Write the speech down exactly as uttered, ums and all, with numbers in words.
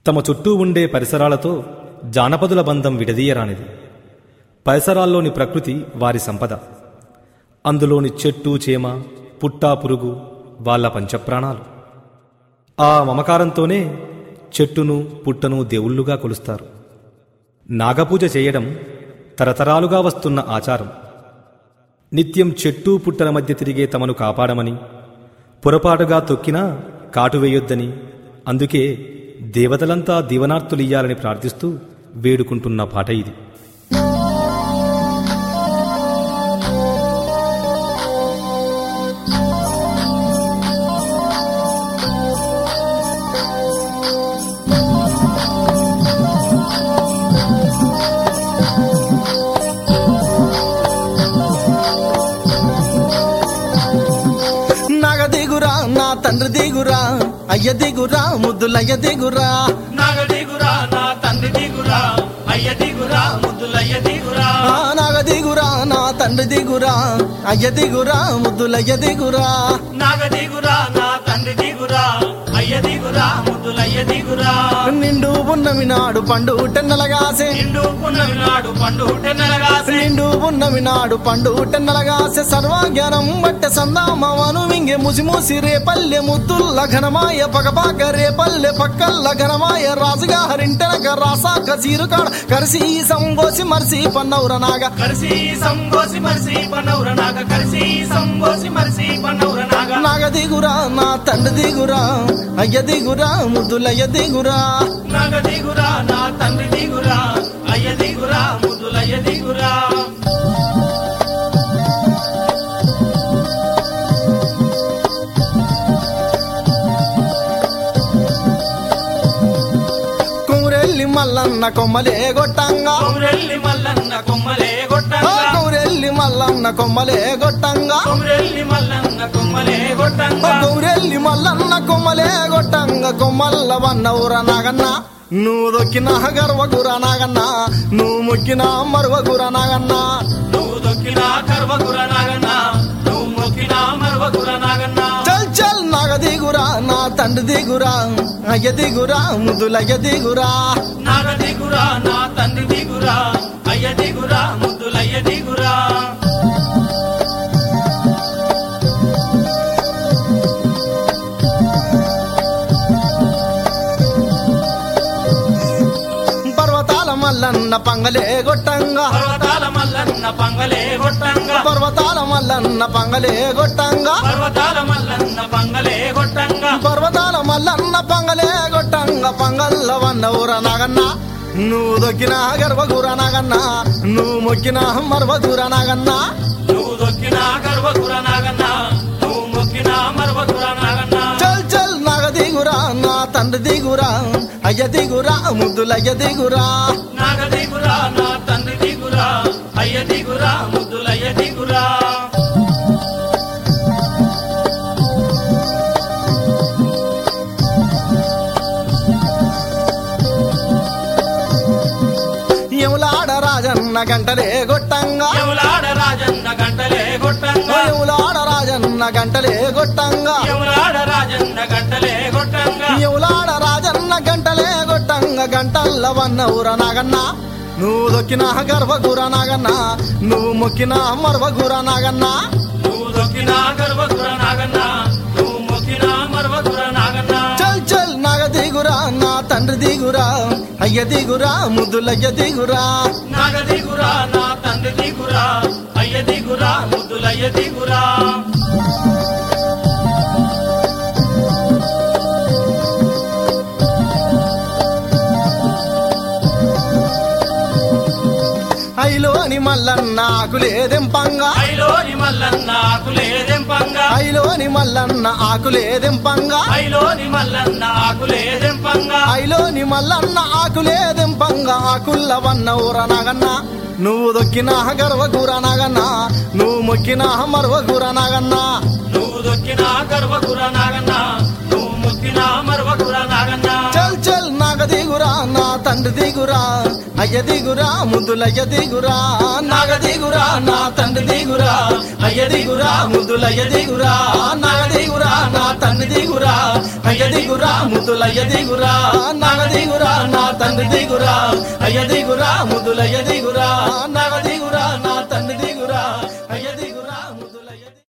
తమ చుట్టూ ఉండే పరిసరాలతో జానపదుల బంధం విడదీయరానిది. పరిసరాల్లోని ప్రకృతి వారి సంపద. అందులోని చెట్టు చేమ పుట్టా పురుగు వాళ్ళ పంచప్రాణాలు. ఆ మమకారంతోనే చెట్టును పుట్టను దేవుళ్ళుగా కొలుస్తారు. నాగపూజ చేయడం తరతరాలుగా వస్తున్న ఆచారం. నిత్యం చెట్టు పుట్టల మధ్య తిరిగే తమను కాపాడమని, పొరపాటుగా తొక్కినా కాటువేయొద్దని, అందుకే దేవతలంతా దీవనార్తులియ్యాలని ప్రార్థిస్తూ వేడుకుంటున్న పాట ఇది. తండ్రి దిగురా అయ్య దిగురా ముద్దులయ్య దిగురా. నాగ దిగురా నా తండ్రి దిగురా అయ్య దిగురా ముద్దులయ్య దిగురా. నాగ దిగురా నా తండ్రి దిగురా అయ్య దిగురా ముద్దులయ్య దిగురా. నాగ దిగురా నా తండ్రి దిగురా అయ్య దిగురా ముద్దులయ్య దిగురా. నిండు పున్నమి నాడు పండు టెన్నలగాసే, నిండు పున్నమి నాడు పండు టెన్నలగాసే, నిండు పున్నమి నాడు పండు టెన్నలగాసే. సర్వజ్ఞానం బట్టె సందామవను వింగే ముసి ముసి రేపల్లె ముద్దుల్ల ఘనమాయ పగపాక రేపల్లె పక్కల్ల ఘనమాయ. రాజుగా హరింటనక రాసాక చీరుకాడ కరిసి సంబోసి మరిసి పన్నౌర నాగ, కరిసి సంబోసి మరిసి పన్నౌర నాగ, కరిసి సంబోసి మరిసి పన్నౌర నాగ. నాగ దిగురా నా తండ్రి దిగురా అయ్య దిగురా ముద్దులయ్య దిగురా. నాగ దిగురా నా తండ్రి దిగురా అయ్య దిగురా ముద్దులయ్య దిగురా. కురెల్లి మల్లన్న కొమ్మలే గొట్టంగా, కొమ్రెల్లి మల్లన్న కొమ్మలే గొట్టంగా, కురెల్లి మల్లన్న కొమ్మలే గొట్టంగా, కొమ్రెల్లి మల్లన్న కొమ్మలే గొట్టంగా. కురెల్లి మల్లన్న కొమ్మలే గొట్టంగా. కొమ్మల్ల వన్నవుర నాగన్న నువ్వు దొక్కిన గర్వగుర నాగన్న, నువ్వు మొక్కిన మరువగుర నాగన్న. నువ్వు దొక్కిన కర్వగుర నాగన్న, నువ్వు మొక్కిన మర్వగుర నాగన్న. చల్ చల్ నాగ దిగురా నా తండ్రి దిగురా అయ్య దిగురా ముద్దులయ్య దిగురా. నాగ దిగురా నా తండ్రి దిగురా అయ్య దిగురా ముద్దులయ్య దిగురా. పర్వతాల మల్లన్న పంగలే గొట్టంగా, పర్వతాల మల్లన్న పంగలే గొట్టంగా, పర్వతాల మల్లన్న పంగలే గొట్టంగా, పర్వతాల మల్లన్న పంగలే గొట్టంగా. పర్వతాల మల్లన్న పంగలే గొట్టంగా. పంగల్ల వన్నవుర నాగన్న నువ్వు దొక్కిన గర్వగుర నాగన్న, నువ్వు మొక్కిన మర్వగుర నాగన్న. నువ్వు దొక్కిన కర్వగుర నాగన్న, నువ్వు మొక్కిన మర్వగుర నాగన్న. చల్ చల్ నాగ దిగురా నా తండ్రి దిగురా అయ్య దిగురా ముద్దులయ్య దిగురా. నాగ దిగురా నా తండ్రి దిగురా అయ్య దిగురా ముద్దులయ్య దిగురా. యములాడ రాజన్న గంటలే గొట్టంగా, యములాడ రాజన్న గంటలే గొట్టంగా, యములాడ రాజన్న గంటలే గొట్టంగా, యములాడ రాజన్న గంటలే గొట్టంగా. యములాడ రాజన్న గంటలే గొట్టంగా. గంటల్ల వన్నవుర నాగన్న నువ్వు దొక్కిన గర్వగుర నాగన్న, నువ్వు మొక్కిన మర్వగుర నాగన్న. నువ్వు దొక్కిన కర్వగుర నాగన్న, నువ్వు మొక్కిన మర్వగుర నాగన్న. చల్ చల్ నాగ దిగురా నా తండ్రి దిగురా అయ్య దిగురా ముద్దులయ్య దిగురా. నాగ దిగురా నా తండ్రి దిగురా అయ్య దిగురా ముద్దులయ్య దిగురా. ఐలోని మల్లన్న ఆకులేదెంపంగా, ఐలోని మల్లన్న ఆకులేదెంపంగా, ఐలోని మల్లన్న ఆకులేదెంపంగా, ఐలోని మల్లన్న ఆకులేదెంపంగా. ఐలోని మల్లన్న ఆకులేదెంపంగా. ఆకుల్ల వన్నవుర నాగన్న నువ్వు దొక్కిన గర్వగుర నాగన్న, నువ్వు మొక్కిన మర్వగుర నాగన్న. నువ్వు దొక్కిన కర్వగుర నాగన్న, నువ్వు మొక్కిన మర్వగుర నాగన్న. చల్ చల్ నాగ దిగురా దిగురా నా తండ్రి దిగురా అయ్య దిగురా ముద్దులయ్య దిగురా నాగ దిగురా నా తండ్రి దిగురా అయ్య దిగురా ముద్దులయ్య దిగురా నాగ దిగురా నా తండ్రి దిగురా అయ్య దిగురా ముద్దులయ్య దిగురా నాగ దిగురా నా తండ్రి దిగురా అయ్య దిగురా ముద్దులయ్య దిగురా నాగ దిగురా నా తండ్రి దిగురా అయ్య దిగురా